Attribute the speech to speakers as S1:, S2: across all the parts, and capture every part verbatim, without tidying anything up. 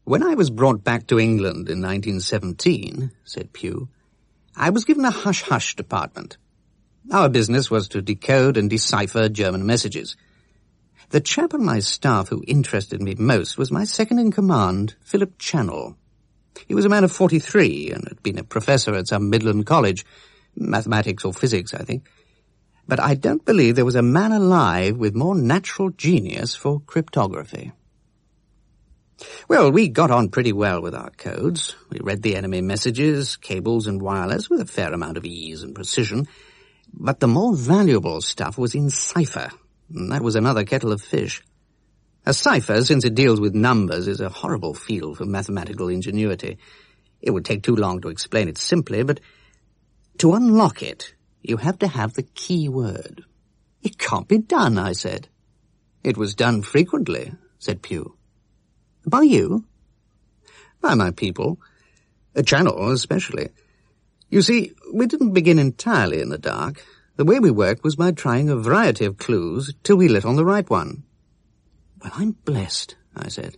S1: When I was brought back to England in nineteen seventeen, said Pugh, I was given a hush-hush department. Our business was to decode and decipher German messages. The chap on my staff who interested me most was my second-in-command, Philip Channell. He was a man of forty-three and had been a professor at some Midland college, mathematics or physics, I think. But I don't believe there was a man alive with more natural genius for cryptography. Well, we got on pretty well with our codes. We read the enemy messages, cables and wireless with a fair amount of ease and precision. But the more valuable stuff was in cipher, and that was another kettle of fish. A cipher, since it deals with numbers, is a horrible field for mathematical ingenuity. It would take too long to explain it simply, but to unlock it, you have to have the key word. It can't be done, I said. It was done frequently, said Pugh. By you? By my people. A Channell, especially. You see, we didn't begin entirely in the dark. The way we worked was by trying a variety of clues till we lit on the right one. Well, I'm blessed, I said.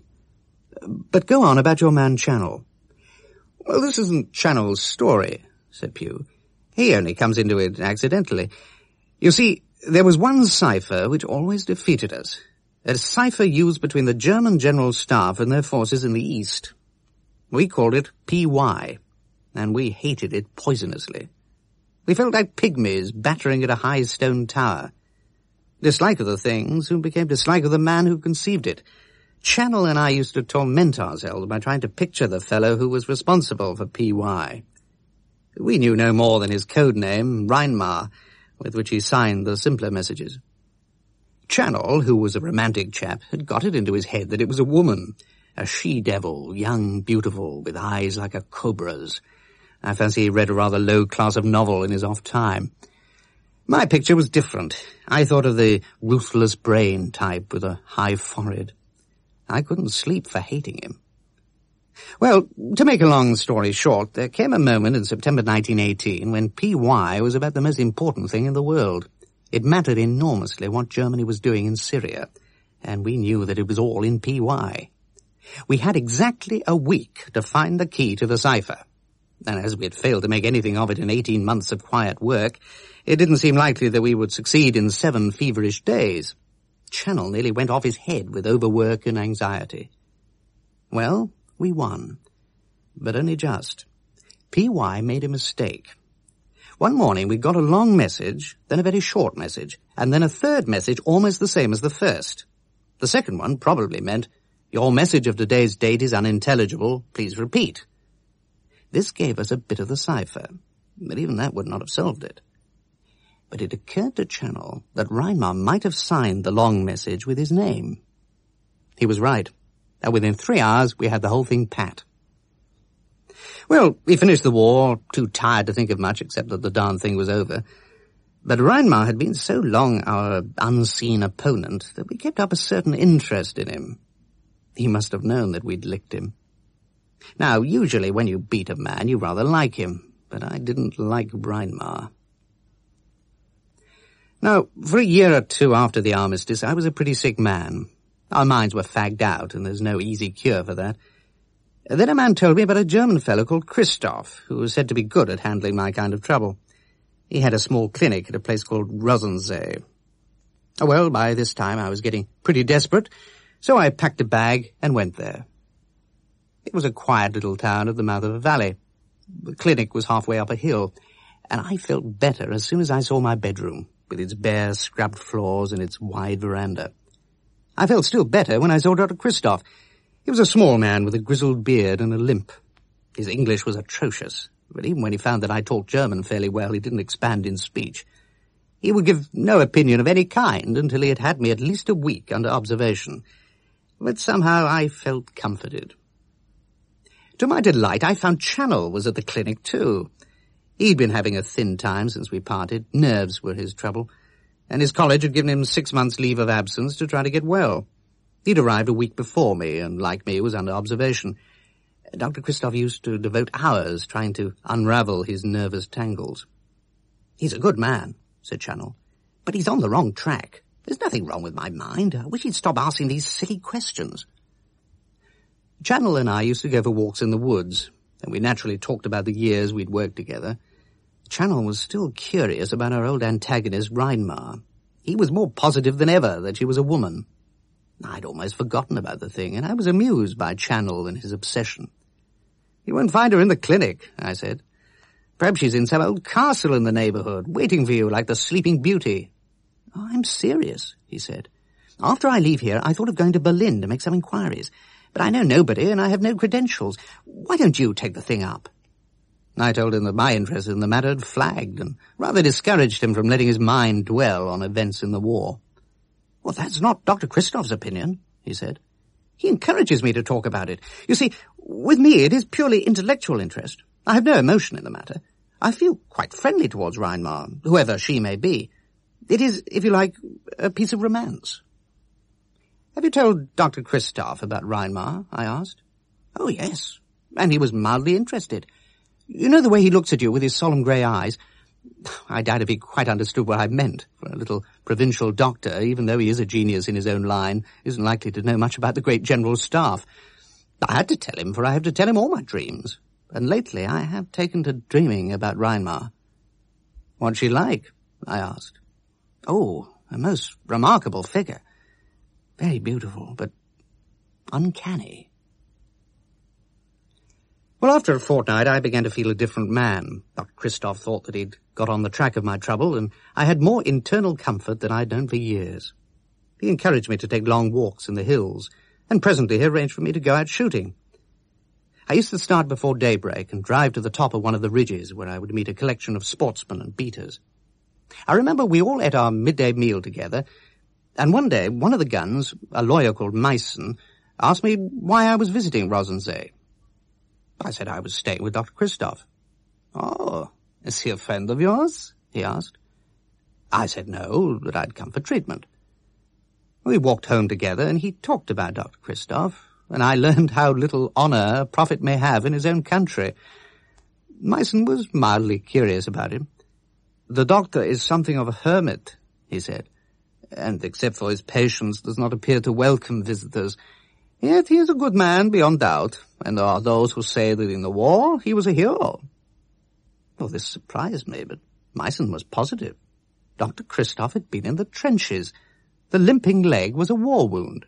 S1: But go on about your man Channell. Well, this isn't Channell's story, said Pugh. He only comes into it accidentally. You see, there was one cipher which always defeated us. A cipher used between the German General Staff and their forces in the East. We called it P Y, and we hated it poisonously. We felt like pygmies battering at a high stone tower. Dislike of the thing soon became dislike of the man who conceived it. Channell and I used to torment ourselves by trying to picture the fellow who was responsible for P Y. We knew no more than his code name, Reinmar, with which he signed the simpler messages. Channell, who was a romantic chap, had got it into his head that it was a woman, a she-devil, young, beautiful, with eyes like a cobra's. I fancy he read a rather low class of novel in his off time. My picture was different. I thought of the ruthless brain type with a high forehead. I couldn't sleep for hating him. Well, to make a long story short, there came a moment in September nineteen eighteen when P Y was about the most important thing in the world. It mattered enormously what Germany was doing in Syria, and we knew that it was all in P Y. We had exactly a week to find the key to the cipher, and as we had failed to make anything of it in eighteen months of quiet work, it didn't seem likely that we would succeed in seven feverish days. Channell nearly went off his head with overwork and anxiety. Well, we won, but only just. P Y made a mistake. One morning we got a long message, then a very short message, and then a third message almost the same as the first. The second one probably meant, "Your message of today's date is unintelligible, please repeat." This gave us a bit of the cipher, but even that would not have solved it. But it occurred to Channell that Reinmar might have signed the long message with his name. He was right, and within three hours we had the whole thing pat. Well, we finished the war, too tired to think of much except that the darn thing was over. But Reinmar had been so long our unseen opponent that we kept up a certain interest in him. He must have known that we'd licked him. Now, usually when you beat a man, you rather like him, but I didn't like Reinmar. Now, for a year or two after the armistice, I was a pretty sick man. Our minds were fagged out, and there's no easy cure for that. Then a man told me about a German fellow called Christoph, who was said to be good at handling my kind of trouble. He had a small clinic at a place called Rosensee. Oh, well, by this time I was getting pretty desperate, so I packed a bag and went there. It was a quiet little town at the mouth of a valley. The clinic was halfway up a hill, and I felt better as soon as I saw my bedroom, with its bare, scrubbed floors and its wide veranda. I felt still better when I saw Doctor Christoph. He was a small man with a grizzled beard and a limp. His English was atrocious, but even when he found that I talked German fairly well, he didn't expand in speech. He would give no opinion of any kind until he had had me at least a week under observation. But somehow I felt comforted. To my delight, I found Channell was at the clinic too. He'd been having a thin time since we parted. Nerves were his trouble, and his college had given him six months' leave of absence to try to get well. He'd arrived a week before me, and like me, was under observation. Doctor Christoph used to devote hours trying to unravel his nervous tangles. "He's a good man," said Channell, "but he's on the wrong track. There's nothing wrong with my mind. I wish he'd stop asking these silly questions." Channel and I used to go for walks in the woods, and we naturally talked about the years we'd worked together. Channel was still curious about our old antagonist, Reinmar. He was more positive than ever that she was a woman. I'd almost forgotten about the thing, and I was amused by Channel and his obsession. "You won't find her in the clinic," I said. "Perhaps she's in some old castle in the neighbourhood, waiting for you like the Sleeping Beauty." "Oh, I'm serious," he said. "After I leave here, I thought of going to Berlin to make some inquiries. But I know nobody, and I have no credentials. Why don't you take the thing up?" I told him that my interest in the matter had flagged, and rather discouraged him from letting his mind dwell on events in the war. "Well, that's not Doctor Christoph's opinion," he said. "He encourages me to talk about it. You see, with me it is purely intellectual interest. I have no emotion in the matter. I feel quite friendly towards Reinmar, whoever she may be. It is, if you like, a piece of romance." "Have you told Doctor Christoph about Reinmar?" I asked. "Oh, yes, and he was mildly interested. You know the way he looks at you with his solemn grey eyes? I doubt if he quite understood what I meant, for a little provincial doctor, even though he is a genius in his own line, isn't likely to know much about the great General Staff. I had to tell him, for I have to tell him all my dreams, and lately I have taken to dreaming about Reinmar." "What's she like?" I asked. "Oh, a most remarkable figure. Very beautiful, but uncanny." Well, after a fortnight, I began to feel a different man. Doctor Christoph thought that he'd got on the track of my trouble, and I had more internal comfort than I'd known for years. He encouraged me to take long walks in the hills, and presently he arranged for me to go out shooting. I used to start before daybreak and drive to the top of one of the ridges where I would meet a collection of sportsmen and beaters. I remember we all ate our midday meal together, and one day one of the guns, a lawyer called Meissen, asked me why I was visiting Rosensee. I said I was staying with Doctor Christoph. "Oh, is he a friend of yours?" he asked. I said no, that I'd come for treatment. We walked home together, and he talked about Doctor Christoph, and I learned how little honour a prophet may have in his own country. Meissen was mildly curious about him. "The doctor is something of a hermit," he said, "and except for his patients does not appear to welcome visitors. Yet he is a good man beyond doubt, and there are those who say that in the war he was a hero." Well, this surprised me, but Meissen was positive. Doctor Christoph had been in the trenches. The limping leg was a war wound.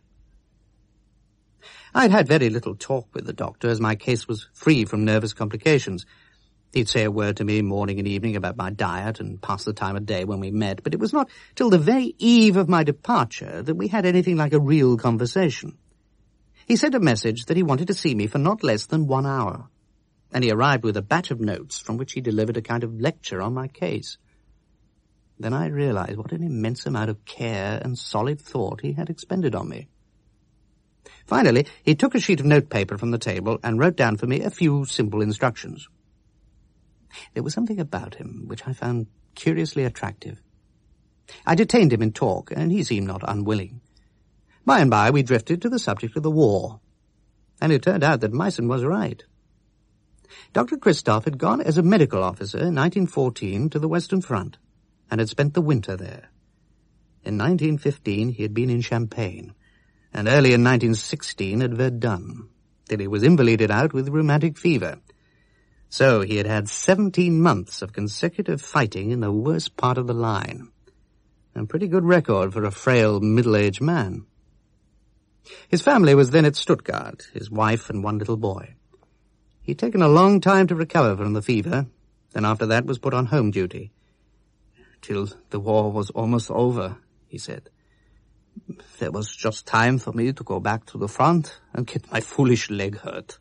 S1: I'd had very little talk with the doctor, as my case was free from nervous complications. He'd say a word to me morning and evening about my diet and pass the time of day when we met, but it was not till the very eve of my departure that we had anything like a real conversation. He sent a message that he wanted to see me for not less than one hour, and he arrived with a batch of notes from which he delivered a kind of lecture on my case. Then I realized what an immense amount of care and solid thought he had expended on me. Finally, he took a sheet of notepaper from the table and wrote down for me a few simple instructions. There was something about him which I found curiously attractive. I detained him in talk, and he seemed not unwilling. By and by we drifted to the subject of the war, and it turned out that Meissen was right. Doctor Christoph had gone as a medical officer in nineteen fourteen to the Western Front, and had spent the winter there. In nineteen fifteen he had been in Champagne, and early in nineteen sixteen at Verdun, till he was invalided out with rheumatic fever. So he had had seventeen months of consecutive fighting in the worst part of the line. A pretty good record for a frail, middle-aged man. His family was then at Stuttgart, his wife and one little boy. He'd taken a long time to recover from the fever, and after that was put on home duty. "Till the war was almost over," he said. "There was just time for me to go back to the front and get my foolish leg hurt."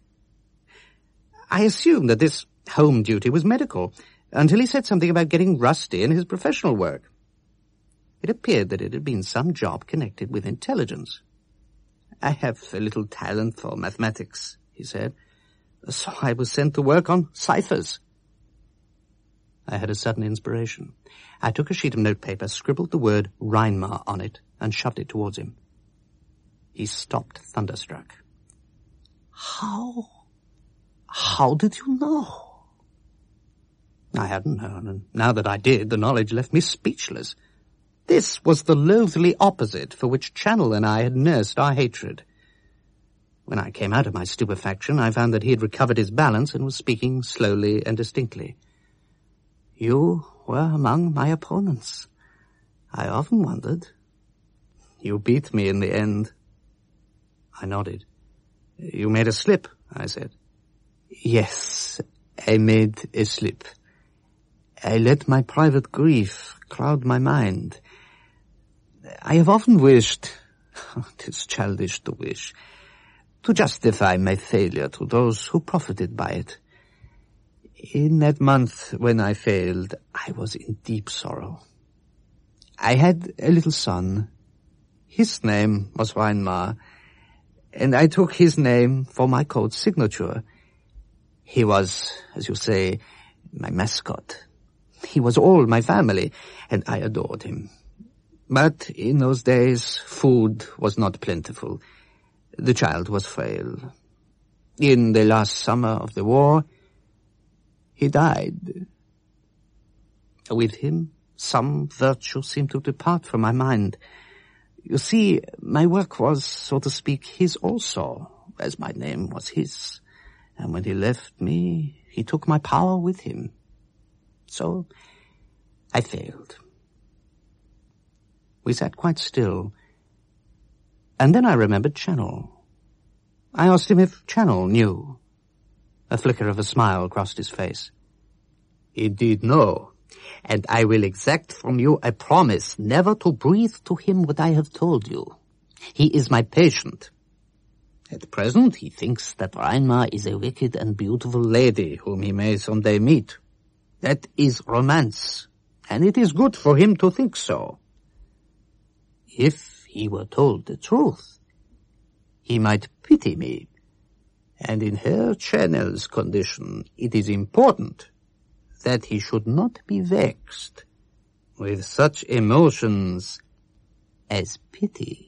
S1: I assumed that this home duty was medical, until he said something about getting rusty in his professional work. It appeared that it had been some job connected with intelligence. "I have a little talent for mathematics," he said, "so I was sent to work on ciphers." I had a sudden inspiration. I took a sheet of notepaper, scribbled the word Reinmar on it, and shoved it towards him. He stopped thunderstruck. How? How did you know?" I hadn't known, and now that I did, the knowledge left me speechless. This was the loathly opposite for which Channel and I had nursed our hatred. When I came out of my stupefaction, I found that he had recovered his balance and was speaking slowly and distinctly. You were among my opponents. I often wondered. You beat me in the end. I nodded. You made a slip, I said. Yes, I made a slip. I let my private grief cloud my mind. I have often wished, it is childish to wish, to justify my failure to those who profited by it. In that month when I failed, I was in deep sorrow. I had a little son. His name was Reinmar, and I took his name for my code signature. He was, as you say, my mascot. He was all my family, and I adored him. But in those days, food was not plentiful. The child was frail. In the last summer of the war, he died. With him, some virtue seemed to depart from my mind. You see, my work was, so to speak, his also, as my name was his. And when he left me, he took my power with him. So, I failed. We sat quite still. And then I remembered Channel. I asked him if Channel knew. A flicker of a smile crossed his face. He did know, and I will exact from you a promise never to breathe to him what I have told you. He is my patient. At present he thinks that Reinmar is a wicked and beautiful lady whom he may someday meet. That is romance, and it is good for him to think so. If he were told the truth, he might pity me, and in Herr Channel's condition it is important that he should not be vexed with such emotions as pity.